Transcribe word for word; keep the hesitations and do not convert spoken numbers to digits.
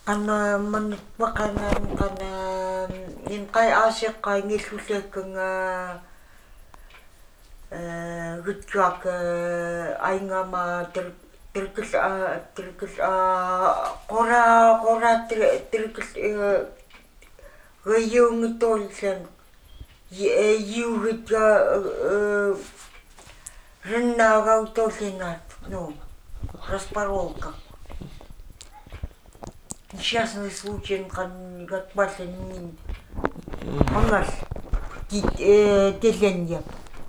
Kana manut makanan kana in kai asik kai ngilulekanga gutjak aingama ter terkes terkes qora qora terkes gayung tolsen югит рыннага утолинат, ну, распоролка. Несчастный случай, как Бася не мангас, теленья.